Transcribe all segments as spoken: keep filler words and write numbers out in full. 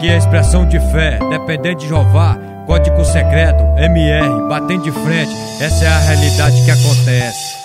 aqui é expressão de fé, dependente de Jeová, código secreto, M R, batendo de frente, essa é a realidade que acontece.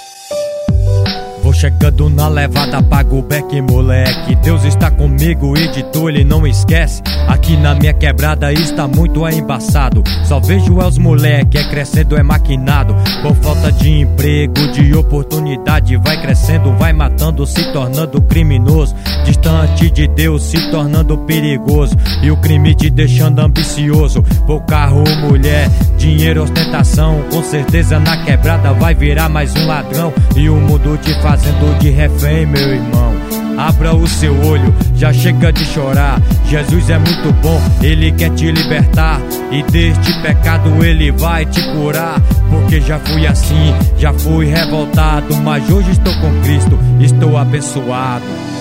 Vou chegando na levada, pago o beck, moleque. Deus está comigo e de tu ele não esquece. Aqui na minha quebrada está muito embaçado. Só vejo é os moleque, é crescendo, é maquinado. Por falta de emprego, de oportunidade. Vai crescendo, vai matando, se tornando criminoso. Distante de Deus, se tornando perigoso. E o crime te deixando ambicioso. Por carro, mulher, dinheiro, ostentação. Com certeza na quebrada vai virar mais um ladrão. E o mundo te fazendo de refém, meu irmão. Abra o seu olho, já chega de chorar. Jesus é muito bom, ele quer te libertar. E deste pecado ele vai te curar. Porque já fui assim, já fui revoltado. Mas hoje estou com Cristo, estou abençoado.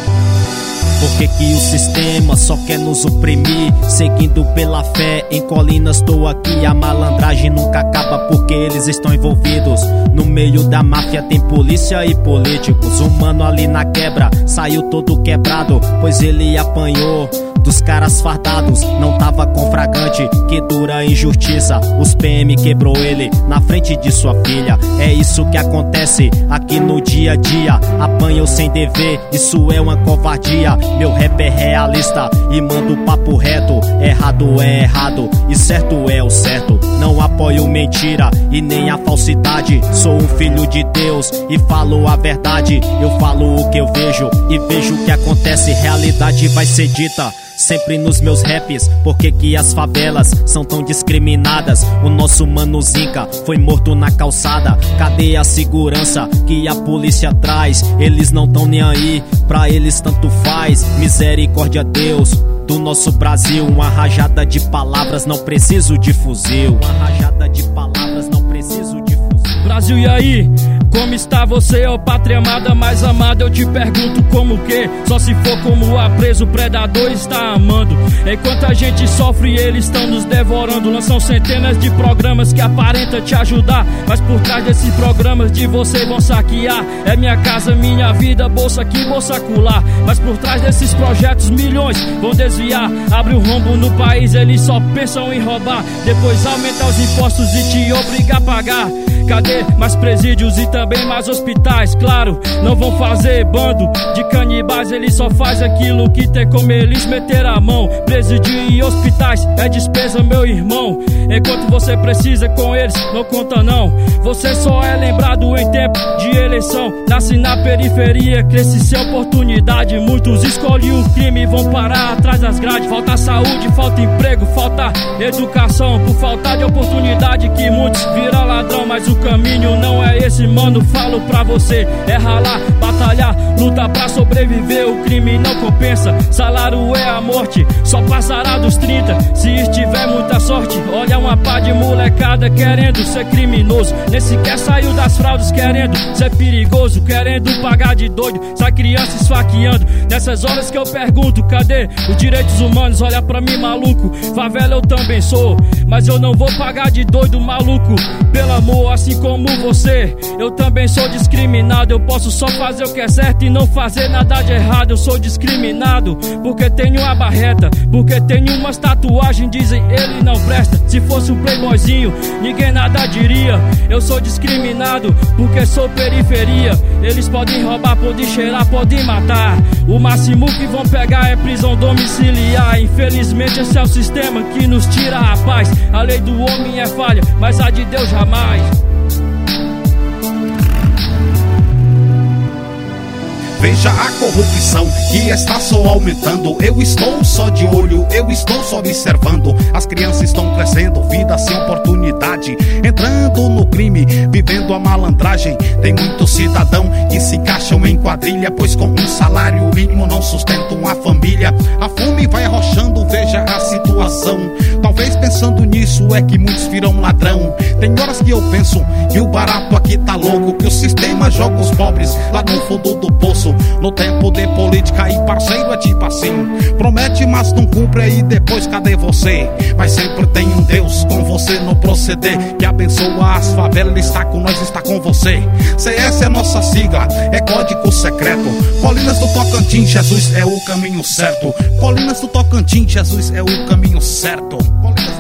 Por que que o sistema só quer nos oprimir? Seguindo pela fé, em colinas estou aqui. A malandragem nunca acaba porque eles estão envolvidos. No meio da máfia tem polícia e políticos. O mano ali na quebra saiu todo quebrado, pois ele apanhou dos caras fardados. Não tava com fragante, que dura injustiça. Os P M quebrou ele na frente de sua filha. É isso que acontece aqui no dia a dia. Apanhou sem dever, isso é uma covardia. Meu rap é realista e mando papo reto. Errado é errado e certo é o certo. Não apoio mentira e nem a falsidade. Sou um filho de Deus e falo a verdade. Eu falo o que eu vejo e vejo o que acontece. Realidade vai ser dita sempre nos meus raps. Por que que as favelas são tão discriminadas? O nosso mano Zinca foi morto na calçada. Cadê a segurança que a polícia traz? Eles não tão nem aí, pra eles tanto faz. Misericórdia Deus do nosso Brasil. Uma rajada de palavras, não preciso de fuzil. Uma rajada de palavras, não preciso de fuzil. Brasil, e aí? Como está você, ó pátria amada, mais amada? Eu te pergunto como que? Só se for como a preso, o predador está amando. Enquanto a gente sofre, eles estão nos devorando. Lançam centenas de programas que aparentam te ajudar, mas por trás desses programas de você vão saquear. É minha casa, minha vida, bolsa aqui, bolsa acolá. Mas por trás desses projetos milhões vão desviar. Abre o rombo no país, eles só pensam em roubar. Depois aumentar os impostos e te obrigar a pagar. Cadê mais presídios e também mais hospitais? Claro, não vão fazer bando de canibais. Eles só fazem aquilo que tem como eles meter a mão. Presídio e hospitais é despesa, meu irmão. Enquanto você precisa com eles, não conta não. Você só é lembrado em tempo de eleição. Nasce na periferia, cresce sem oportunidade. Muitos escolhem o crime e vão parar atrás das grades. Falta saúde, falta emprego, falta educação. Por falta de oportunidade que muitos viram ladrão. Mas o O caminho não é esse, mano, falo pra você. É ralar, batalhar, luta pra sobreviver. O crime não compensa, salário é a morte. Só passará dos trinta, se estiver muita sorte. Olha uma pá de molecada querendo ser criminoso. Nem sequer saiu das fraldas querendo ser perigoso. Querendo pagar de doido, sai criança esfaqueando. Nessas horas que eu pergunto, cadê os direitos humanos? Olha pra mim, maluco, favela eu também sou. Mas eu não vou pagar de doido, maluco. Pelo amor, assim como você, eu também sou discriminado. Eu posso só fazer o que é certo e não fazer nada de errado. Eu sou discriminado porque tenho uma barreta, porque tenho umas tatuagens, dizem ele não presta. Se fosse um playboyzinho, ninguém nada diria. Eu sou discriminado porque sou periferia. Eles podem roubar, podem cheirar, podem matar. O máximo que vão pegar é prisão domiciliar. Infelizmente esse é o sistema que nos tira a paz. A lei do homem é falha, mas a de Deus jamais. Veja a corrupção que está só aumentando. Eu estou só de olho, eu estou só observando. As crianças estão crescendo, vida sem oportunidade, entrando no crime, vivendo a malandragem. Tem muito cidadão que se encaixam em quadrilha, pois com um salário mínimo não sustentam a família. A fome vai arrochando, veja a situação. Talvez pensando nisso é que muitos viram ladrão. Tem horas que eu penso que o barato aqui tá louco, que o sistema joga os pobres lá no fundo do poço. No tempo de política e parceiro é tipo assim: promete mas não cumpre, e depois cadê você? Mas sempre tem um Deus com você. você no proceder que abençoa as favelas. Ele está com nós, está com você. C S é nossa sigla, é código secreto. Colinas do Tocantins, Jesus é o caminho certo. Colinas do Tocantins, Jesus é o caminho certo. Colinas